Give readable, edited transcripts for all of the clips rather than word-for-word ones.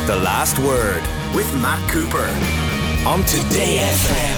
The Last Word with Matt Cooper on Today FM.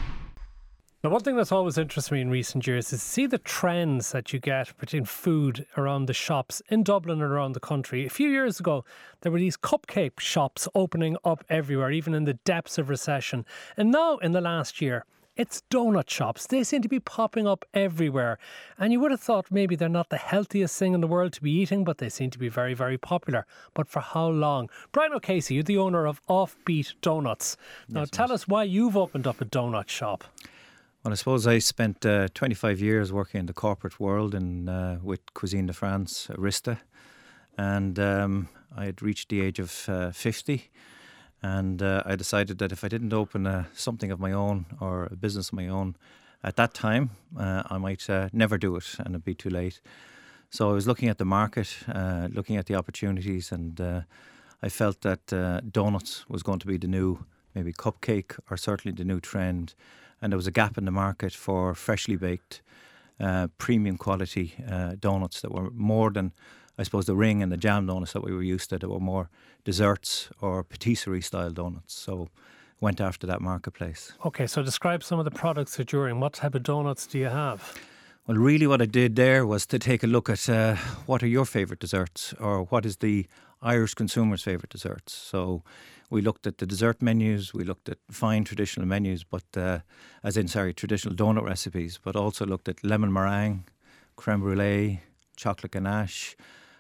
Now, one thing that's always interested me in recent years is to see the trends that you get between food around the shops in Dublin and around the country. A few years ago, there were these cupcake shops opening up everywhere, even in the depths of recession. And now, in the last year, it's donut shops. They seem to be popping up everywhere. And you would have thought maybe they're not the healthiest thing in the world to be eating, but they seem to be very, very popular. But for how long? Brian O'Casey, you're the owner of Offbeat Donuts. Now, tell us why you've opened up a donut shop. Well, I suppose I spent 25 years working in the corporate world and with Cuisine de France, Arista. And I had reached the age of 50. And I decided that if I didn't open something of my own or a business of my own at that time, I might never do it and it'd be too late. So I was looking at the market, looking at the opportunities, and I felt that donuts was going to be the new, maybe cupcake, or certainly the new trend. And there was a gap in the market for freshly baked, premium quality donuts that were more than, I suppose, the ring and the jam donuts that we were used to. There were more desserts or patisserie style donuts. So went after that marketplace. Okay, so describe some of the products that you're in. What type of donuts do you have? Well, really what I did there was to take a look at what are your favourite desserts, or what is the Irish consumer's favourite desserts. So we looked at the dessert menus, we looked at fine traditional menus, but traditional donut recipes, but also looked at lemon meringue, creme brulee, chocolate ganache,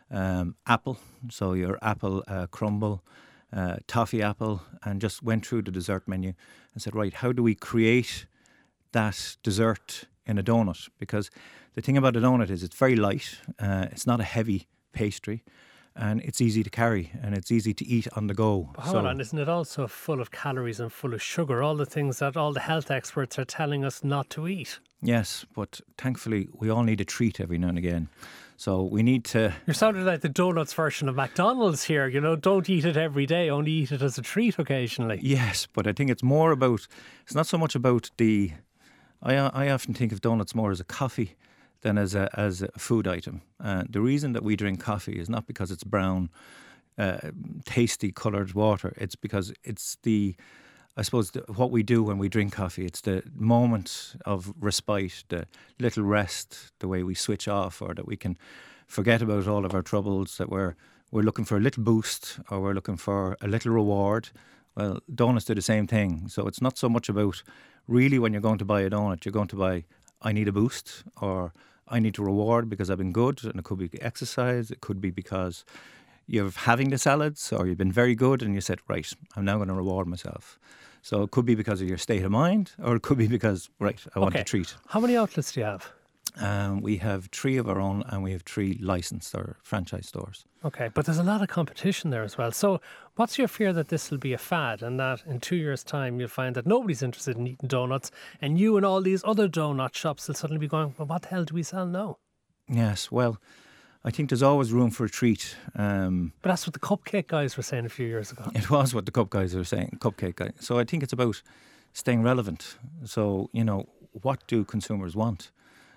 apple, so your apple crumble, toffee apple, and just went through the dessert menu and said, right, how do we create that dessert in a donut? Because the thing about a donut is it's very light, it's not a heavy pastry, and it's easy to carry and it's easy to eat on the go. But hold on, isn't it also full of calories and full of sugar? All the things that all the health experts are telling us not to eat. Yes, but thankfully we all need a treat every now and again. So we need to... You're sounding like the donuts version of McDonald's here. You know, don't eat it every day, only eat it as a treat occasionally. Yes, but I think it's more about... It's not so much about the... I often think of donuts more as a coffee than as a food item. The reason that we drink coffee is not because it's brown, tasty coloured water. It's because it's what we do when we drink coffee. It's the moment of respite, the little rest, the way we switch off, or that we can forget about all of our troubles, that we're looking for a little boost, or we're looking for a little reward. Well, donuts do the same thing. So it's not so much about, really, when you're going to buy a donut, you're going to buy, I need a boost, or I need to reward because I've been good. And it could be exercise, it could be because you're having the salads, or you've been very good and you said, right, I'm now going to reward myself. So it could be because of your state of mind, or it could be because, right, I want a treat. How many outlets do you have? We have 3 of our own, and we have 3 licensed or franchise stores. Okay, but there's a lot of competition there as well. So what's your fear that this will be a fad, and that in 2 years' time you'll find that nobody's interested in eating donuts, and you and all these other donut shops will suddenly be going, well, what the hell do we sell now? Yes, well, I think there's always room for a treat. But that's what the cupcake guys were saying a few years ago. It was what the cupcake guys. So I think it's about staying relevant. So, you know, what do consumers want?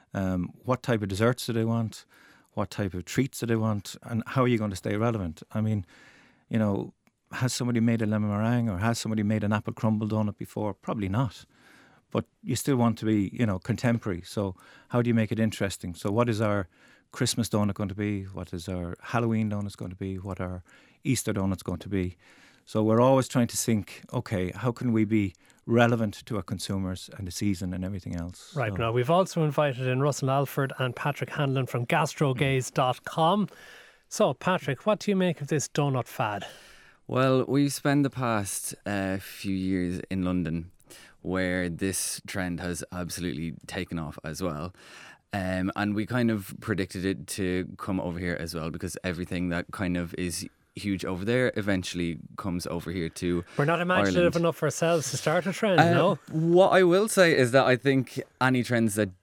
What type of desserts do they want? What type of treats do they want? And how are you going to stay relevant? I mean, you know, has somebody made a lemon meringue, or has somebody made an apple crumble donut before? Probably not. But you still want to be, you know, contemporary. So how do you make it interesting? So what is our Christmas donut going to be? What is our Halloween donut going to be? What are Easter donuts going to be? So we're always trying to think, okay, how can we be relevant to our consumers and the season and everything else? Right. Now, we've also invited in Russell Alford and Patrick Hanlon from gastrogaze.com. So, Patrick, what do you make of this donut fad? Well, we've spent the past few years in London where this trend has absolutely taken off as well. And we kind of predicted it to come over here as well, because everything that kind of is huge over there eventually comes over here to We're not imaginative Ireland. enough ourselves to start a trend, no? What I will say is that I think any trends that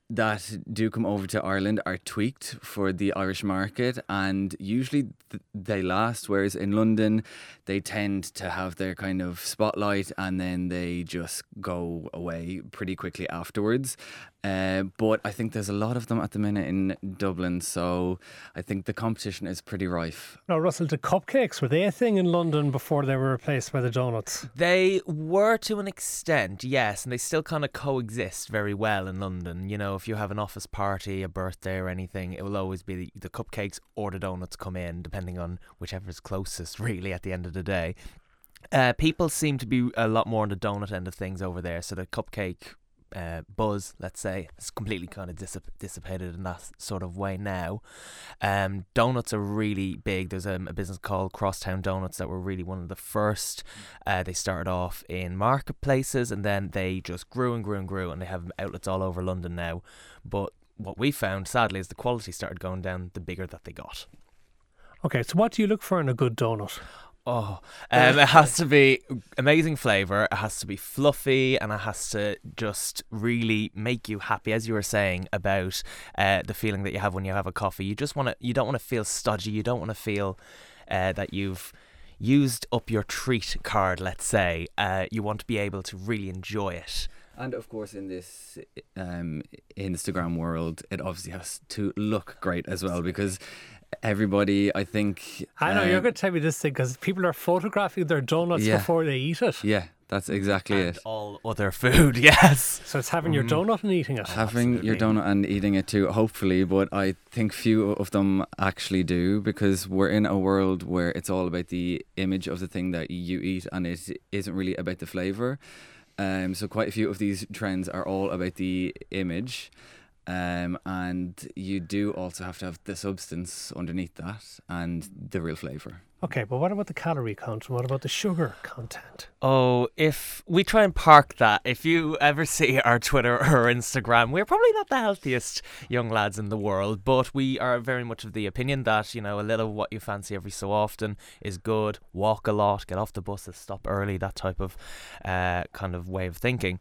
do come over to Ireland are tweaked for the Irish market, and usually they last, whereas in London they tend to have their kind of spotlight and then they just go away pretty quickly afterwards. But I think there's a lot of them at the minute in Dublin, so I think the competition is pretty rife. Now, Russell, the cupcakes, were they a thing in London before they were replaced by the donuts? They were to an extent, yes, and they still kind of coexist very well in London. You know, if you have an office party, a birthday or anything, it will always be the cupcakes or the donuts come in, depending on whichever is closest, really, at the end of the day. People seem to be a lot more on the donut end of things over there, so the cupcake buzz, let's say, is completely kind of dissipated in that sort of way now. Donuts are really big. There's a business called Crosstown Donuts that were really one of the first. They started off in marketplaces and then they just grew and grew and grew, and they have outlets all over London now. But what we found, sadly, is the quality started going down the bigger that they got. Okay, so what do you look for in a good donut? It has to be amazing flavour, it has to be fluffy, and it has to just really make you happy, as you were saying about the feeling that you have when you have a coffee. You don't want to feel stodgy, you don't want to feel that you've used up your treat card, let's say. You want to be able to really enjoy it. And of course, in this Instagram world, it obviously has to look great as well, because everybody, I think... I know, you're going to tell me this thing, because people are photographing their donuts before they eat it. Yeah, that's exactly and it. all other food, yes. So it's having your donut and eating it. Having your donut and eating it too, hopefully, but I think few of them actually do, because we're in a world where it's all about the image of the thing that you eat, and it isn't really about the flavour. So quite a few of these trends are all about the image. And you do also have to have the substance underneath that and the real flavour. Okay, but what about the calorie count and what about the sugar content? Oh, if we try and park that, if you ever see our Twitter or Instagram, we're probably not the healthiest young lads in the world, but we are very much of the opinion that, you know, a little what you fancy every so often is good. Walk a lot, get off the buses, stop early, that type of kind of way of thinking.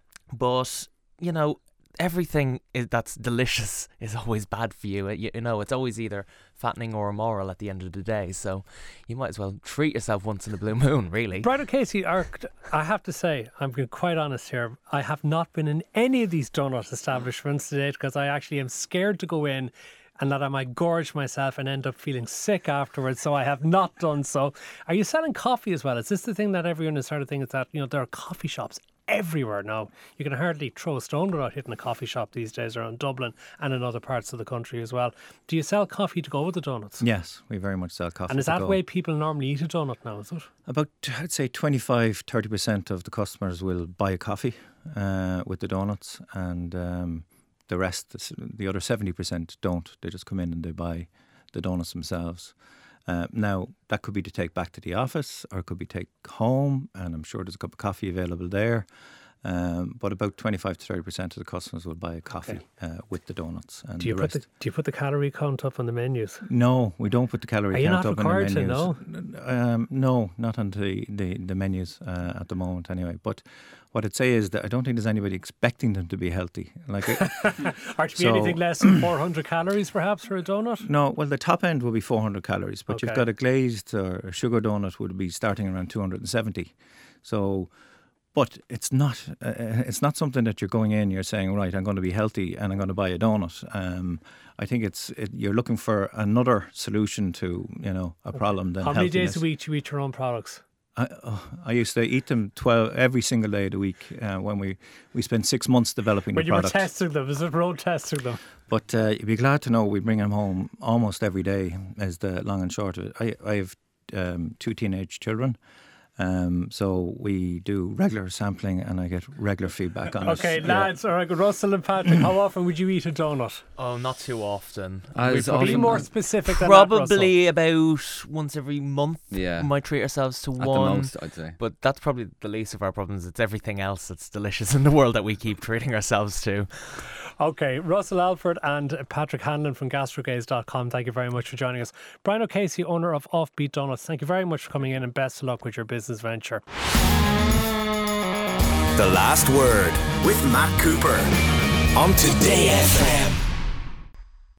But, you know, everything that's delicious is always bad for you. You know, it's always either fattening or immoral at the end of the day. So you might as well treat yourself once in a blue moon, really. Brian O'Casey, I have to say, I'm being quite honest here, I have not been in any of these donut establishments today because I actually am scared to go in and that I might gorge myself and end up feeling sick afterwards, so I have not done so. Are you selling coffee as well? Is this the thing that everyone is starting to think, is that, you know, there are coffee shops everywhere now? You can hardly throw a stone without hitting a coffee shop these days around Dublin and in other parts of the country as well. Do you sell coffee to go with the donuts? Yes, we very much sell coffee. And is that the way people normally eat a donut now, is it? About, I'd say 25-30% of the customers will buy a coffee with the donuts, and the rest, the other 70% don't. They just come in and they buy the donuts themselves. Now, that could be to take back to the office or it could be take home, and I'm sure there's a cup of coffee available there. But about 25-30% of the customers will buy a coffee with the donuts. And do you put the calorie count up on the menus? No, we don't put the calorie count up on the menus. Are you not required to? No, not on the menus at the moment anyway. But what I'd say is that I don't think there's anybody expecting them to be healthy. Like, or to be anything less than 400 calories perhaps for a donut? No, well, the top end will be 400 calories, but you've got a glazed or a sugar donut would be starting around 270. So, but it's not something that you're going in, you're saying, right, I'm going to be healthy and I'm going to buy a donut. I think you're looking for another solution to, you know, a problem than healthiness. How many days a week do you eat your own products? I used to eat them 12 every single day of the week when we spent 6 months developing the product. When you were testing them, is it road testing them? But you'd be glad to know we bring them home almost every day, is the long and short of it. I have 2 teenage children. So we do regular sampling and I get regular feedback on it. Okay, lads, all right, Russell and Patrick, how often would you eat a donut? Oh, not too often. Be more specific than that, probably about once every month. Yeah. We might treat ourselves to At one. the most, I'd say. But that's probably the least of our problems. It's everything else that's delicious in the world that we keep treating ourselves to. Okay, Russell Alford and Patrick Hanlon from gastrogaze.com, thank you very much for joining us. Brian O'Casey, owner of Offbeat Donuts, thank you very much for coming in and best of luck with your business venture. The Last Word with Matt Cooper on Today FM.